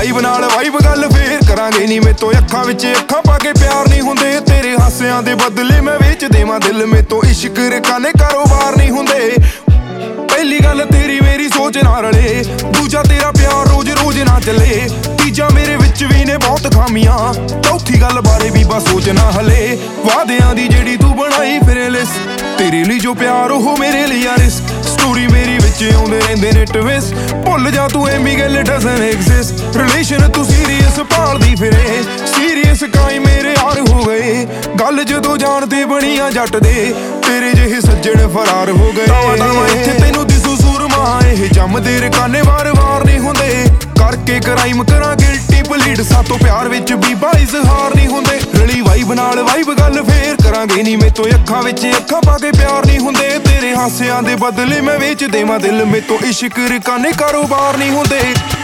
vibe ਨਾਲ vibe ਗੱਲ ਫੇਰ ਕਰਾਂਗੇ ਨੀ ਮੇਤੋਂ ਅੱਖਾਂ ਵਿੱਚ ਅੱਖਾਂ ਪਾ ਕੇ ਪਿਆਰ ਨਹੀਂ ਹੁੰਦੇ ਤੇਰੇ ਹਾਸਿਆਂ ਦੇ ਬਦਲੇ ਮੈਂ ਵੇਚ ਦੇਵਾਂ ਦਿਲ ਮੇਤੋਂ ਇਸ਼ਕ ਰਕਾਨੇ ਕਾਰੋਬਾਰ ਨਹੀਂ ਹੁੰਦੇ ਪਹਿਲੀ ਗੱਲ ਤੇਰੀ ਮੇਰੀ ਸੋਚ ਨਾ ਰਲੇ ਦੂਜਾ ਤੇਰਾ ਪਿਆਰ ਰੋਜ਼ ਰੋਜ਼ ਨਾ ਚੱਲੇ ਤੀਜਾ ਮੇਰੇ ਵਿੱਚ ਵੀ ਨੇ ਬਹੁਤ ਖਾਮੀਆਂ ਚੌਥੀ ਗੱਲ ਬਾਰੇ ਵੀ ਬਸ ਸੋਚਣਾ ਹਲੇ ਵਾਅਦਿਆਂ ਦੀ ਜਿਹੜੀ ਤੂੰ ਬਣਾਈ ਫਿਰੇ ਲਿਸਟ ਤੇਰੇ ਲਈ ਜੋ ਪਿਆਰ ਉਹ ਮੇਰੇ ਲਈ ਆ ਰਿਸਕ ਸਟੋਰੀ ਮੇਰੀ ਵਿੱਚ ਆਉਂਦੇ ਰਹਿੰਦੇ ਨੇ ਟਵਿਸਟ ਭੁੱਲ ਜਾ ਤੂੰ ਐਮੀ ਗੱਲ ਡਸਨਟ ਐਗਜ਼ਿਸਟ ਰਿਲੇਸ਼ਨ ਤੂੰ ਸੀਰੀਅਸ ਭਾਲਦੀ ਫਿਰੇ ਸੀਰੀਅਸ ਕਾਈ ਮੇਰੇ ਯਾਰ ਹੋ ਗਏ ਗੱਲ ਜਦੋਂ ਜਾਣਦੇ ਬਣੀਆਂ ਜੱਟ ਦੇ ਤੇਰੇ ਜਿਹੇ ਸੱਜਣ ਫਰਾਰ ਹੋ ਗਏ ਤਾਵਾ ਇੱਥੇ ਤੈਨੂੰ ਦਿਸੂ ਸੂਰਮਾ ਇਹ ਜੰਮਦੇ ਰਕਾਨੇ ਵਾਰ-ਵਾਰ ਨਹੀਂ ਹੁੰਦੇ ਕਰਕੇ ਕਰਾਈਮ ਕਰਾਂ ਗਿਲਟੀ ਪਲੀਡ ਸਾਤੋਂ ਪਿਆਰ ਵਿੱਚ ਵੀ ਇਜ਼ਹਾਰ ਨਹੀਂ ਹੁੰਦੇ ਰਲੀ ਵਾਈਬ ਨਾਲ ਵਾਈਬ ਗੱਲ ਫੇਰ ਕਰਾਂਗੇ ਨੀ ਮੇਤੋਂ ਅੱਖਾਂ ਵਿੱਚ ਅੱਖਾਂ ਪਾ ਕੇ ਪਿਆਰ ਨਹੀਂ ਹੁੰਦੇ ਤੇਰੇ ਹਾਸਿਆਂ ਦੇ ਬਦਲੇ ਮੈਂ ਵੇਚ ਦੇਵਾਂ ਦਿਲ ਮੇਤੋਂ ਇਸ਼ਕ ਰਕਾਨੇ ਕਾਰੋਬਾਰ ਨਹੀਂ ਹੁੰਦੇ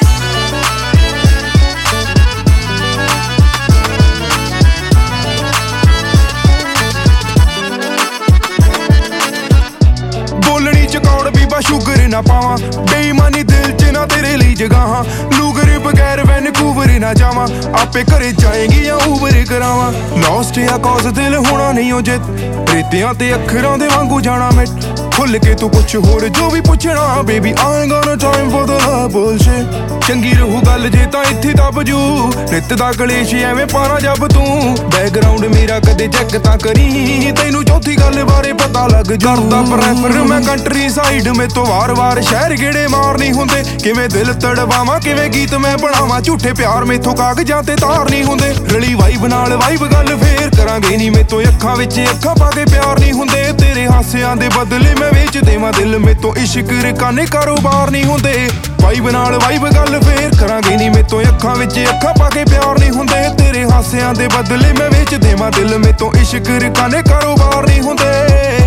ਬੋਲਣੀ ਚਕੌੜ ਬੀਬਾ ਸ਼ੂਗਰ ਨਾ ਪਾਵਾਂ ਬੇਈਮਾਨੀ ਦਿਲ ਚ ਨਾ ਤੇਰੇ ਲਈ ਜਗਾਹਾਂ ਲੂਗਰ ਬਗੈਰ ਵੈਨਕੂਵਰ ਨਾ ਜਾਵਾਂ ਆਪੇ ਘਰੇ ਜਾਏਗੀ ਜਾਂ ਊਬਰ ਕਰਾਵਾਂ ਲੌਸਟ ਆ ਕੌਜ਼ ਦਿਲ ਹੋਣਾ ਨਹੀਂ ਉਹ ਜਿੱਤ ਰੇਤਿਆਂ ਤੇ ਅੱਖਰਾਂ ਦੇ ਵਾਂਗੂ ਜਾਣਾ ਮਿੱਟ ਖੁੱਲ ਕੇ ਤੂੰ ਪੁੱਛ ਹੋਰ ਜੋ ਵੀ ਪੁੱਛਣਾ baby I gonna time for the bullshit ਚੰਗੀ ਰਹੂ ਗੱਲ ਜੇ ਤਾਂ ਇੱਥੇ ਦੱਬ ਜੂ ਨਿੱਤ ਦਾ ਕਲੇਸ਼ ਐਵੇਂ ਪਾਣਾ ਜੱਬ ਤੂੰ ਬੈਕਗ੍ਰਾਉਂਡ ਮੇਰਾ ਕਦੇ ਚੈੱਕ ਤਾਂ ਕਰੀ ਤੈਨੂੰ ਚੌਥੀ ਗੱਲ ਬਾਰੇ ਪਤਾ ਲੱਗ ਜੂ ਕਰਦਾ ਪ੍ਰੈਫਰ ਮੈਂ ਕੰਟਰੀ ਸਾਈਡ ਮੇਤੋਂ ਵਾਰ-ਵਾਰ ਸ਼ਹਿਰ ਗੇੜੇ ਮਾਰ ਨਹੀਂ ਹੁੰਦੇ ਕਿਵੇਂ ਦਿਲ ਤੜਵਾਵਾਂ ਕਿਵੇਂ ਗੀਤ ਮੈਂ ਬਣਾਵਾਂ ਝੂਠੇ ਪਿਆਰ ਮੇਥੋਂ ਕਾਗਜ਼ਾਂ ਤੇ ਤਾਰ ਨਹੀਂ ਹੁੰਦੇ ਰਲੀ ਵਾਈਬ ਨਾਲ ਵਾਈਬ ਗੱਲ ਫੇਰ ਕਰਾਂਗੇ ਨੀ ਮੇਤੋਂ ਅੱਖਾਂ ਵਿੱਚ ਅੱਖਾਂ ਪਾ ਕੇ ਪਿਆਰ ਨਹੀਂ ਹੁੰਦੇ ਤੇਰੇ ਹਾਸਿਆਂ ਦੇ ਬਦਲੇ ਮੈਂ ਵੇਚ ਦੇਵਾਂ ਦਿਲ ਮੇਤੋਂ ਇਸ਼ਕ ਰਕਾਨੇ ਕਾਰੋਬਾਰ ਨਹੀਂ ਹੁੰਦੇ ਵਾਈਬ ਨਾਲ ਵਾਈਬ ਗੱਲ ਫੇਰ ਕਰਾਂਗੇ ਨੀ ਮੇਤੋਂ ਅੱਖਾਂ ਵਿੱਚ ਅੱਖਾਂ ਪਾ ਕੇ ਪਿਆਰ ਨਹੀਂ ਹੁੰਦੇ ਤੇਰੇ ਹਾਸਿਆਂ ਦੇ ਬਦਲੇ ਮੈਂ ਵੇਚ ਦੇਵਾਂ ਦਿਲ ਮੇਤੋਂ ਇਸ਼ਕ ਰਕਾਨੇ ਕਾਰੋਬਾਰ ਨਹੀਂ ਹੁੰਦੇ